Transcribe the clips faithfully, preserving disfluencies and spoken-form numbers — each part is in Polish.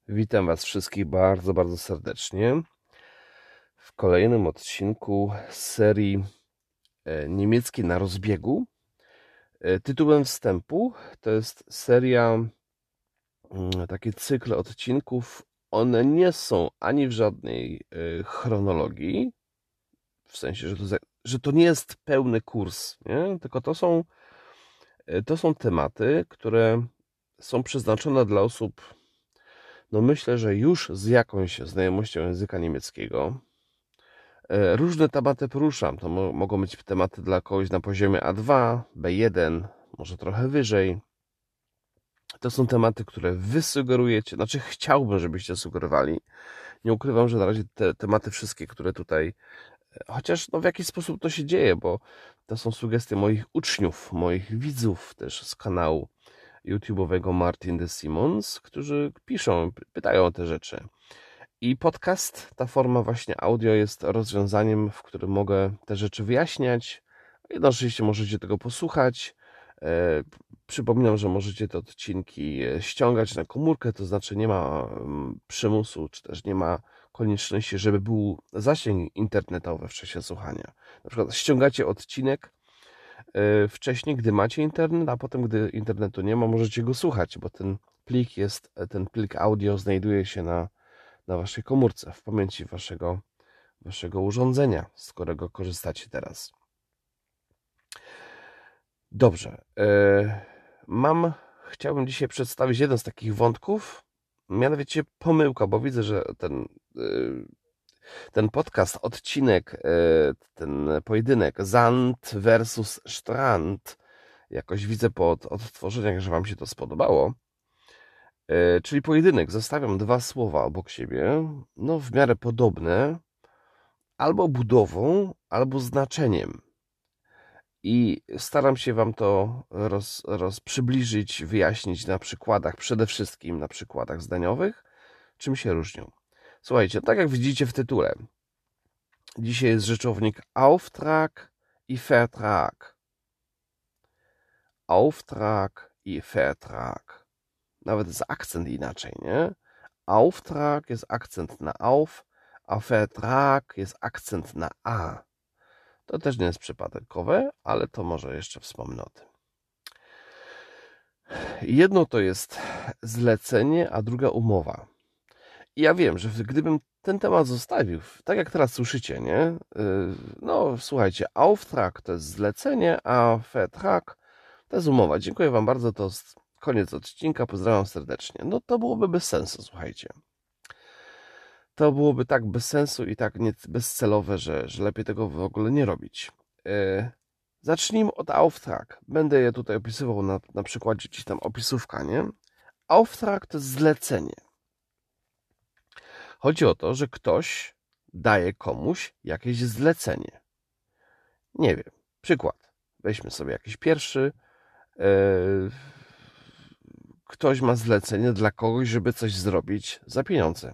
Witam Was wszystkich bardzo, bardzo serdecznie w kolejnym odcinku z serii niemieckiej na rozbiegu. Tytułem wstępu to jest seria, taki cykl odcinków. One nie są ani w żadnej chronologii, w sensie, że to, że to nie jest pełny kurs, nie? Tylko to są, to są tematy, które są przeznaczone dla osób, no myślę, że już z jakąś znajomością języka niemieckiego. Różne tematy poruszam. To mo mogą być tematy dla kogoś na poziomie A dwa, B jeden, może trochę wyżej. To są tematy, które wy sugerujecie, znaczy chciałbym, żebyście sugerowali. Nie ukrywam, że na razie te tematy wszystkie, które tutaj, chociaż no w jakiś sposób to się dzieje, bo to są sugestie moich uczniów, moich widzów też z kanału YouTube'owego Martin de Simons, którzy piszą, pytają o te rzeczy. I podcast, ta forma właśnie audio jest rozwiązaniem, w którym mogę te rzeczy wyjaśniać. Jednocześnie możecie tego posłuchać. Przypominam, że możecie te odcinki ściągać na komórkę, to znaczy nie ma przymusu, czy też nie ma konieczności, żeby był zasięg internetowy w czasie słuchania. Na przykład ściągacie odcinek wcześniej, gdy macie internet, a potem, gdy internetu nie ma, możecie go słuchać, bo ten plik jest, ten plik audio znajduje się na na waszej komórce, w pamięci waszego, waszego urządzenia, z którego korzystacie teraz. Dobrze. Mam, chciałbym dzisiaj przedstawić jeden z takich wątków, mianowicie pomyłka, bo widzę, że ten, ten podcast, odcinek, ten pojedynek Sand versus Strand, jakoś widzę po odtworzeniach, że wam się to spodobało. Czyli pojedynek. Zostawiam dwa słowa obok siebie, no w miarę podobne, albo budową, albo znaczeniem. I staram się wam to roz, roz przybliżyć, wyjaśnić na przykładach, przede wszystkim na przykładach zdaniowych, czym się różnią. Słuchajcie, tak jak widzicie w tytule, dzisiaj jest rzeczownik Auftrag i Vertrag. Auftrag i Vertrag. Nawet jest akcent inaczej, nie? Auftrag jest akcent na auf, a Vertrag jest akcent na a. To też nie jest przypadkowe, ale to może jeszcze wspomnę o tym. Jedno to jest zlecenie, a druga umowa. I ja wiem, że gdybym ten temat zostawił, tak jak teraz słyszycie, nie? No słuchajcie, Auftrag to jest zlecenie, a Vertrag to jest umowa. Dziękuję wam bardzo, to jest koniec odcinka, pozdrawiam serdecznie. No to byłoby bez sensu, słuchajcie. To byłoby tak bez sensu i tak nie, bezcelowe, że, że lepiej tego w ogóle nie robić. Yy, zacznijmy od Auftrag. Będę je tutaj opisywał na, na przykładzie gdzieś tam opisówka, nie? Auftrag to jest zlecenie. Chodzi o to, że ktoś daje komuś jakieś zlecenie. Nie wiem, przykład. Weźmy sobie jakiś pierwszy. Yy, ktoś ma zlecenie dla kogoś, żeby coś zrobić za pieniądze.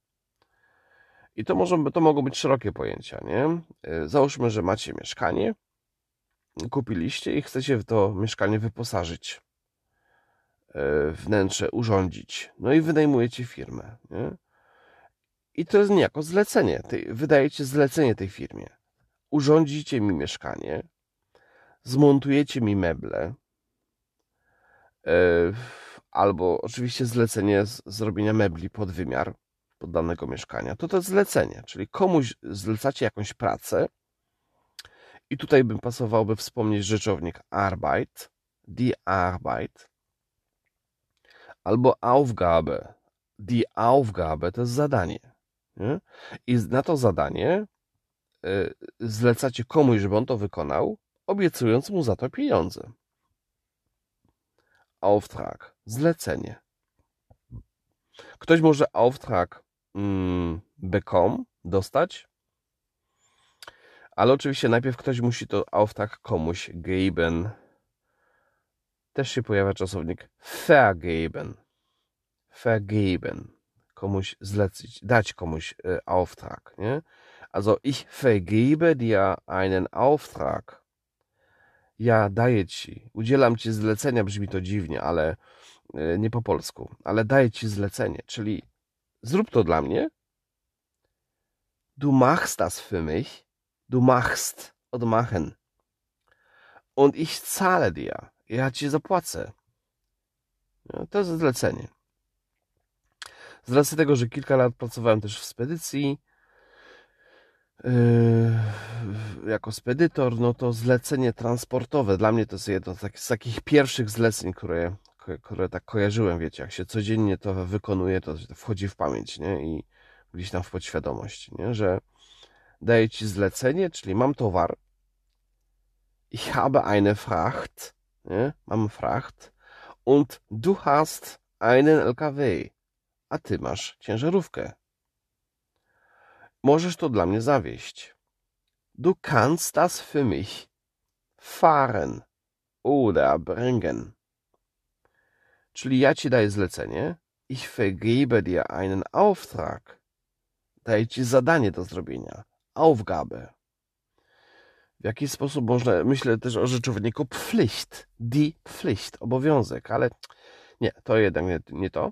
I to, może, to mogą być szerokie pojęcia, nie? Załóżmy, że macie mieszkanie, kupiliście i chcecie w to mieszkanie wyposażyć, wnętrze urządzić. No i wynajmujecie firmę, nie? I to jest niejako zlecenie. Wydajecie zlecenie tej firmie. Urządzicie mi mieszkanie, zmontujecie mi meble, albo oczywiście zlecenie z zrobienia mebli pod wymiar pod danego mieszkania, to to jest zlecenie, czyli komuś zlecacie jakąś pracę i tutaj bym pasowałby wspomnieć rzeczownik Arbeit, die Arbeit, albo Aufgabe, die Aufgabe to jest zadanie. Nie? I na to zadanie zlecacie komuś, żeby on to wykonał, obiecując mu za to pieniądze. Auftrag, zlecenie. Ktoś może Auftrag mm, bekommen, dostać, ale oczywiście najpierw ktoś musi to Auftrag komuś geben. Też się pojawia czasownik vergeben. Vergeben. Komuś zlecić, dać komuś Auftrag. Nie? Also ich vergebe dir einen Auftrag. Ja daję ci, udzielam ci zlecenia, brzmi to dziwnie, ale nie po polsku, ale daję ci zlecenie, czyli zrób to dla mnie. Du machst das für mich. Du machst od machen. Und ich zahle dir. Ja ci zapłacę. No, to jest zlecenie. Z racji tego, że kilka lat pracowałem też w spedycji, Yy, jako spedytor, no to zlecenie transportowe dla mnie to jest jedno z takich, z takich pierwszych zleceń, które, które tak kojarzyłem, wiecie, jak się codziennie to wykonuje, to wchodzi w pamięć, nie? I gdzieś tam w podświadomość, nie? Że daję ci zlecenie, czyli mam towar, ich habe eine Fracht, nie? Mam Fracht und du hast einen L K W, a ty masz ciężarówkę. Możesz to dla mnie zawieźć. Du kannst das für mich fahren oder bringen. Czyli ja ci daję zlecenie. Ich vergebe dir einen Auftrag. Daję ci zadanie do zrobienia. Aufgabe. W jaki sposób można, myślę też o rzeczowniku Pflicht. Die Pflicht, obowiązek, ale nie, to jednak nie, nie to.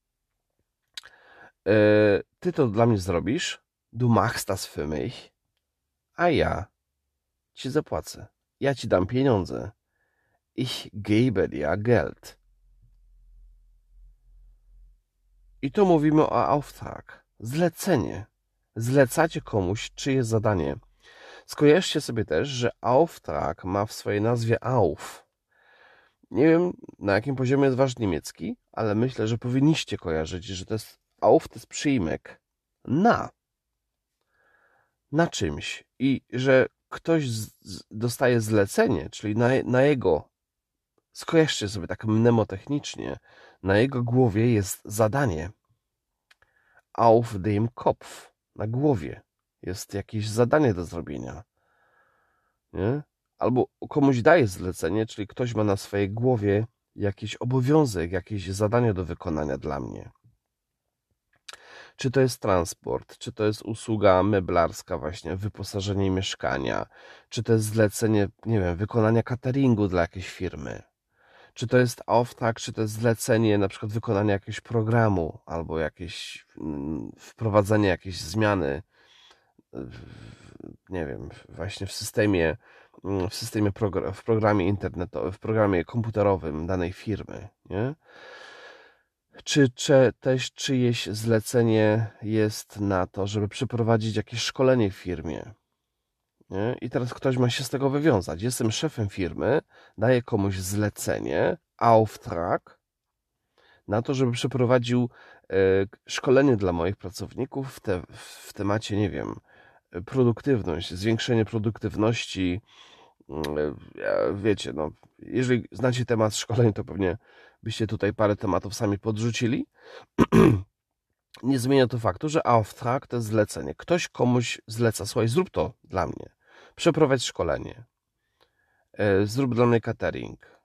Yy, ty to dla mnie zrobisz. Du machst das für mich. A ja ci zapłacę. Ja ci dam pieniądze. Ich gebe dir Geld. I tu mówimy o Auftrag. Zlecenie. Zlecacie komuś czyjeś zadanie. Skojarzcie sobie też, że Auftrag ma w swojej nazwie Auf. Nie wiem, na jakim poziomie jest wasz niemiecki, ale myślę, że powinniście kojarzyć, że to jest Auf, to jest przyjmek na. Na czymś. I że ktoś z, z, dostaje zlecenie, czyli na, na jego, skojarzcie sobie tak mnemotechnicznie, na jego głowie jest zadanie. Auf dem Kopf, na głowie jest jakieś zadanie do zrobienia. Nie? Albo komuś daje zlecenie, czyli ktoś ma na swojej głowie jakiś obowiązek, jakieś zadanie do wykonania dla mnie. Czy to jest transport, czy to jest usługa meblarska właśnie, wyposażenie mieszkania, czy to jest zlecenie, nie wiem, wykonania cateringu dla jakiejś firmy, czy to jest Auftrag, czy to jest zlecenie na przykład wykonania jakiegoś programu, albo jakieś wprowadzenie jakiejś zmiany, nie wiem, właśnie w systemie, w systemie, w programie internetowym, w programie komputerowym danej firmy, nie? Czy, czy też czyjeś zlecenie jest na to, żeby przeprowadzić jakieś szkolenie w firmie? Nie? I teraz ktoś ma się z tego wywiązać. Jestem szefem firmy, daję komuś zlecenie, Auftrag, na to, żeby przeprowadził e, szkolenie dla moich pracowników w, te, w temacie, nie wiem, produktywność, zwiększenie produktywności. E, wiecie, no, jeżeli znacie temat szkoleń, to pewnie byście tutaj parę tematów sami podrzucili. Nie zmienia to faktu, że Auftrag to jest zlecenie. Ktoś komuś zleca, słuchaj, zrób to dla mnie. Przeprowadź szkolenie. Zrób dla mnie catering.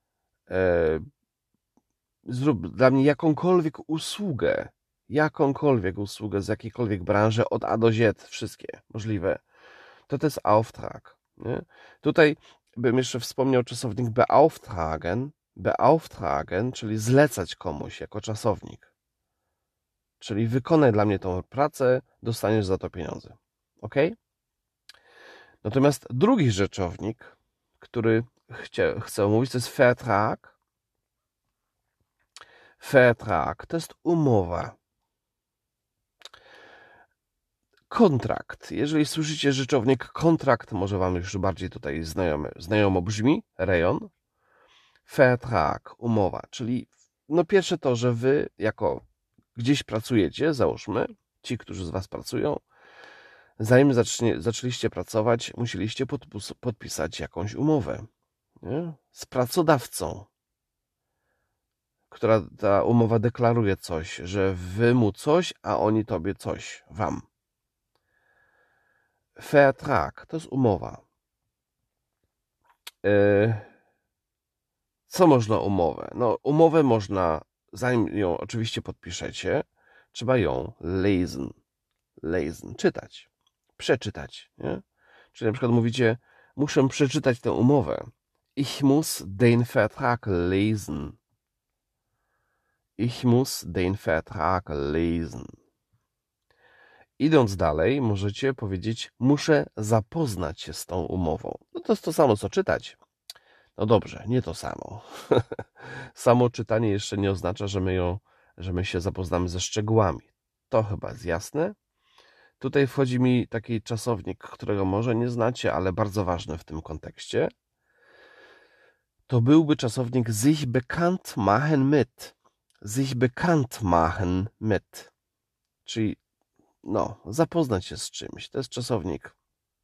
Zrób dla mnie jakąkolwiek usługę. Jakąkolwiek usługę z jakiejkolwiek branży, od A do Z, wszystkie możliwe. To to jest Auftrag. Nie? Tutaj bym jeszcze wspomniał czasownik beauftragen. Beauftragen, czyli zlecać komuś jako czasownik. Czyli wykonaj dla mnie tą pracę, dostaniesz za to pieniądze. Ok? Natomiast drugi rzeczownik, który chcę, chcę omówić, to jest Vertrag. Vertrag to jest umowa. Kontrakt. Jeżeli słyszycie rzeczownik kontrakt, może wam już bardziej tutaj znajomy, znajomo brzmi, rejon. Vertrag, umowa, czyli no pierwsze to, że wy jako gdzieś pracujecie, załóżmy, ci, którzy z was pracują, zanim zacznie, zaczęliście pracować, musieliście podpis, podpisać jakąś umowę, nie? Z pracodawcą, która ta umowa deklaruje coś, że wy mu coś, a oni tobie coś, wam. Vertrag to jest umowa. Yy, co można umowę? No, umowę można, zanim ją oczywiście podpiszecie, trzeba ją lesen, lesen, czytać, przeczytać, nie? Czyli na przykład mówicie, muszę przeczytać tę umowę. Ich muss den Vertrag lesen. Ich muss den Vertrag lesen. Idąc dalej, możecie powiedzieć, muszę zapoznać się z tą umową. No to jest to samo, co czytać. No dobrze, nie to samo. Samo czytanie jeszcze nie oznacza, że my, ją, że my się zapoznamy ze szczegółami. To chyba jest jasne. Tutaj wchodzi mi taki czasownik, którego może nie znacie, ale bardzo ważny w tym kontekście. To byłby czasownik sich bekannt machen mit. Sich bekannt machen mit. Czyli no, zapoznać się z czymś. To jest czasownik.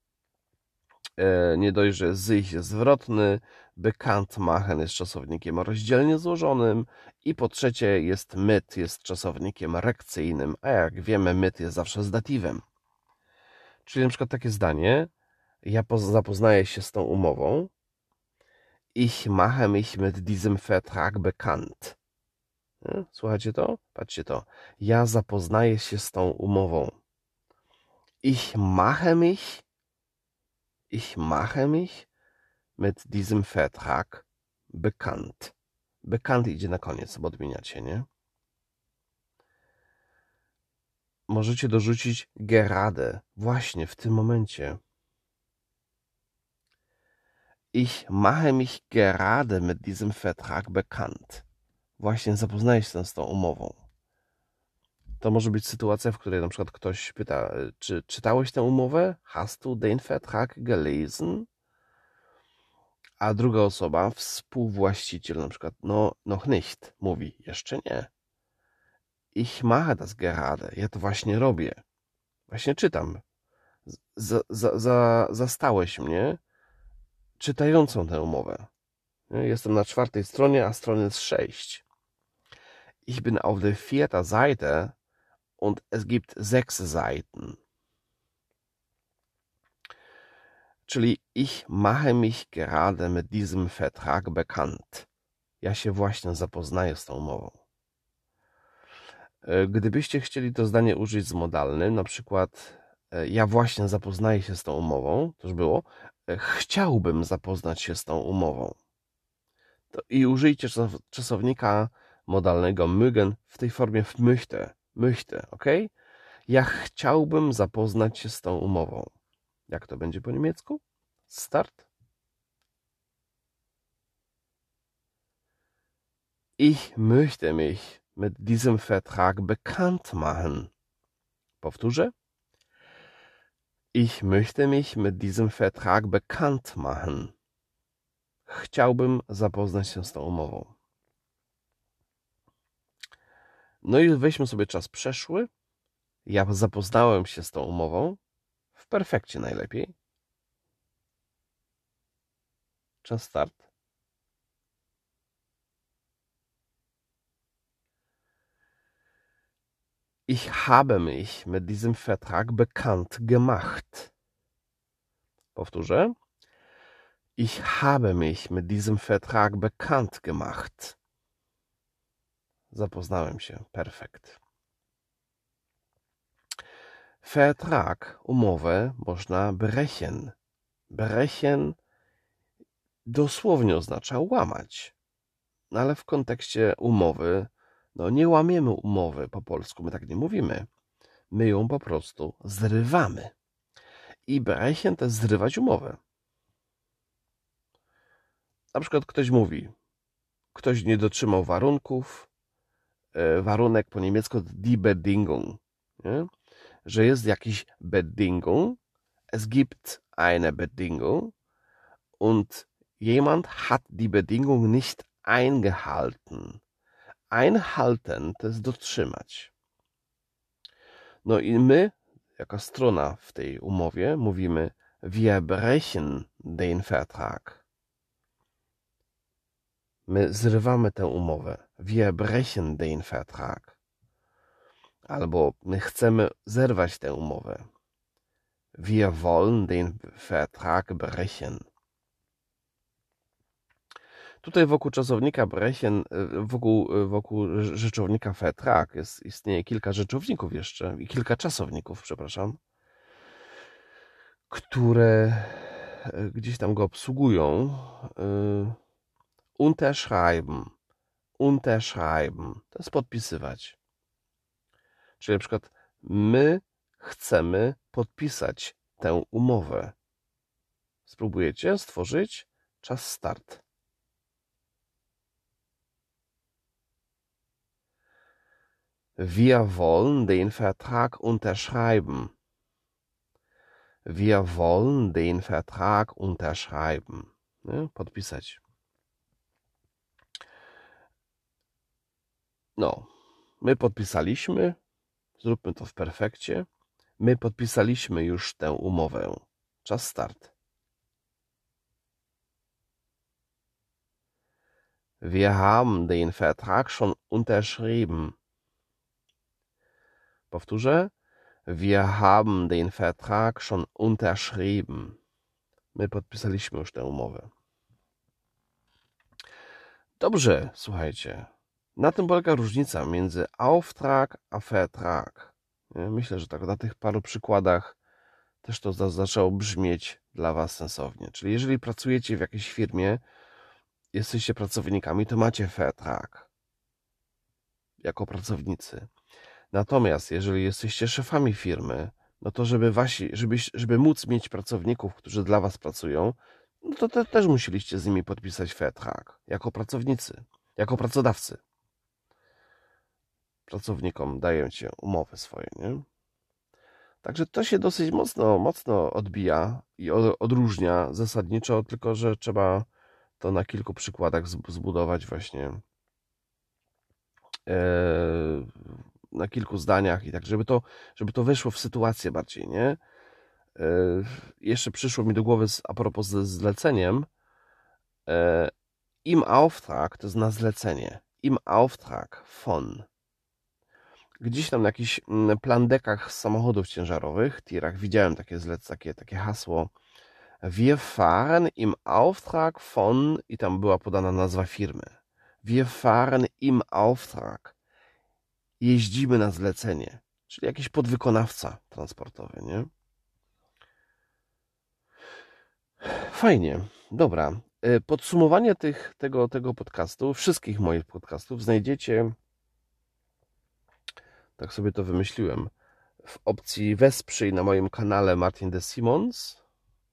E, nie dość, że sich jest zwrotny, bekannt machen jest czasownikiem rozdzielnie złożonym i po trzecie jest mit, jest czasownikiem rekcyjnym, a jak wiemy mit jest zawsze z datywem. Czyli na przykład takie zdanie, ja zapoznaję się z tą umową, ich mache mich mit diesem Vertrag bekannt. Słuchajcie to? Patrzcie to. Ja zapoznaję się z tą umową. Ich mache mich, ich mache mich mit diesem Vertrag bekannt. Bekannt idzie na koniec, bo odmieniacie, nie? Możecie dorzucić gerade, właśnie w tym momencie. Ich mache mich gerade mit diesem Vertrag bekannt. Właśnie zapoznaję się z tą umową. To może być sytuacja, w której na przykład ktoś pyta, czy czytałeś tę umowę? Hast du den Vertrag gelesen? A druga osoba, współwłaściciel na przykład, no noch nicht, mówi, jeszcze nie. Ich mache das gerade, ja to właśnie robię. Właśnie czytam. Z, za, za, zastałeś mnie czytającą tę umowę. Jestem na czwartej stronie, a strony jest sześć. Ich bin auf der vierten Seite und es gibt sechs Seiten. Czyli ich mache mich gerade mit diesem Vertrag bekannt. Ja się właśnie zapoznaję z tą umową. Gdybyście chcieli to zdanie użyć z modalnym, na przykład ja właśnie zapoznaję się z tą umową, to już było, chciałbym zapoznać się z tą umową. To i użyjcie czasownika modalnego mögen w tej formie w möchte, möchte, ok? Ja chciałbym zapoznać się z tą umową. Jak to będzie po niemiecku? Start. Ich möchte mich mit diesem Vertrag bekannt machen. Powtórzę. Ich möchte mich mit diesem Vertrag bekannt machen. Chciałbym zapoznać się z tą umową. No i weźmy sobie czas przeszły. Ja zapoznałem się z tą umową. W perfekcie najlepiej. Czas start. Ich habe mich mit diesem Vertrag bekannt gemacht. Powtórzę. Ich habe mich mit diesem Vertrag bekannt gemacht. Zapoznałem się. Perfekt. Vertrag, umowę, można brechen. Brechen dosłownie oznacza łamać. No ale w kontekście umowy, no nie łamiemy umowy po polsku, my tak nie mówimy. My ją po prostu zrywamy. I brechen to jest zrywać umowę. Na przykład ktoś mówi, ktoś nie dotrzymał warunków, warunek po niemiecku die Bedingung, nie? Że jest jakiś Bedingung, es gibt eine Bedingung und jemand hat die Bedingung nicht eingehalten. Einhalten to jest dotrzymać. No i my, jako strona w tej umowie, mówimy wir brechen den Vertrag. My zrywamy tę umowę. Wir brechen den Vertrag. Albo my chcemy zerwać tę umowę. Wir wollen den Vertrag brechen. Tutaj wokół czasownika brechen, wokół, wokół rzeczownika Vertrag jest, istnieje kilka rzeczowników jeszcze, i kilka czasowników, przepraszam, które gdzieś tam go obsługują. Unterschreiben. unterschreiben. To jest podpisywać. Czyli na przykład my chcemy podpisać tę umowę. Spróbujecie stworzyć? Czas start. Wir wollen den Vertrag unterschreiben. Wir wollen den Vertrag unterschreiben. Nie? Podpisać. No, my podpisaliśmy. Zróbmy to w perfekcie. My podpisaliśmy już tę umowę. Czas start. Wir haben den Vertrag schon unterschrieben. Powtórzę. Wir haben den Vertrag schon unterschrieben. My podpisaliśmy już tę umowę. Dobrze, słuchajcie. Na tym polega różnica między Auftrag a Vertrag. Myślę, że tak na tych paru przykładach też to zaczęło brzmieć dla Was sensownie. Czyli jeżeli pracujecie w jakiejś firmie, jesteście pracownikami, to macie Vertrag jako pracownicy. Natomiast jeżeli jesteście szefami firmy, no to żeby wasi, żeby, żeby móc mieć pracowników, którzy dla Was pracują, no to te, też musieliście z nimi podpisać Vertrag jako pracownicy, jako pracodawcy. Pracownikom dajecie umowy swoje, nie? Także to się dosyć mocno, mocno odbija i odróżnia zasadniczo, tylko że trzeba to na kilku przykładach zbudować właśnie na kilku zdaniach i tak, żeby to, żeby to weszło w sytuację bardziej, nie? Jeszcze przyszło mi do głowy a propos z zleceniem. Im Auftrag to jest na zlecenie. Im Auftrag von. Gdzieś tam na jakichś plandekach z samochodów ciężarowych, tirach, widziałem takie, zlec, takie, takie hasło. Wir fahren im Auftrag von, i tam była podana nazwa firmy. Wir fahren im Auftrag. Jeździmy na zlecenie. Czyli jakiś podwykonawca transportowy, nie? Fajnie. Dobra. Podsumowanie tych, tego, tego podcastu, wszystkich moich podcastów znajdziecie, tak sobie to wymyśliłem, w opcji wesprzyj na moim kanale Martin de Simons.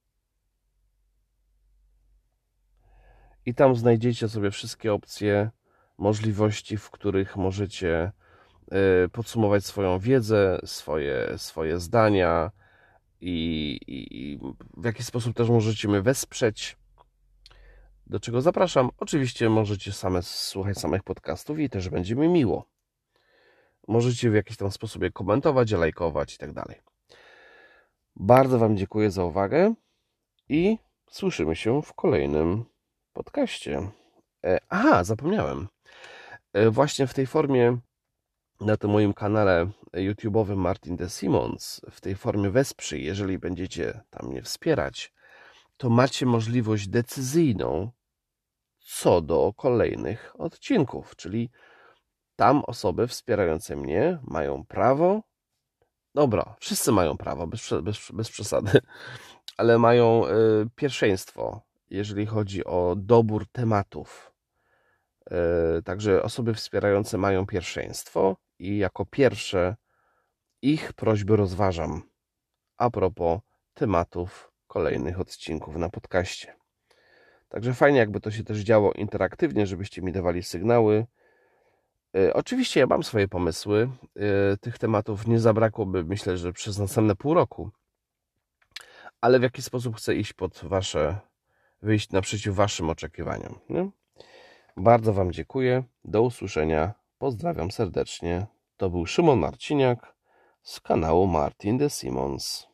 I tam znajdziecie sobie wszystkie opcje, możliwości, w których możecie podsumować swoją wiedzę, swoje, swoje zdania i, i w jaki sposób też możecie mnie wesprzeć, do czego zapraszam. Oczywiście możecie same słuchać samych podcastów i też będzie mi miło. Możecie w jakiś tam sposób je komentować, lajkować i tak dalej. Bardzo Wam dziękuję za uwagę i słyszymy się w kolejnym podcaście. Aha, zapomniałem. Właśnie w tej formie, na tym moim kanale YouTube'owym Martin de Simons, w tej formie wesprzyj, jeżeli będziecie tam mnie wspierać, to macie możliwość decyzyjną co do kolejnych odcinków, czyli tam osoby wspierające mnie mają prawo, dobra, wszyscy mają prawo, bez, bez, bez przesady, ale mają y, pierwszeństwo, jeżeli chodzi o dobór tematów. Y, także osoby wspierające mają pierwszeństwo i jako pierwsze ich prośby rozważam a propos tematów kolejnych odcinków na podcaście. Także fajnie, jakby to się też działo interaktywnie, żebyście mi dawali sygnały. Yy, oczywiście ja mam swoje pomysły. Yy, tych tematów nie zabrakłoby, myślę, że przez następne pół roku. Ale w jaki sposób chcę iść pod wasze, wyjść naprzeciw waszym oczekiwaniom. Nie? Bardzo Wam dziękuję. Do usłyszenia. Pozdrawiam serdecznie. To był Szymon Marciniak z kanału Martin de Simons.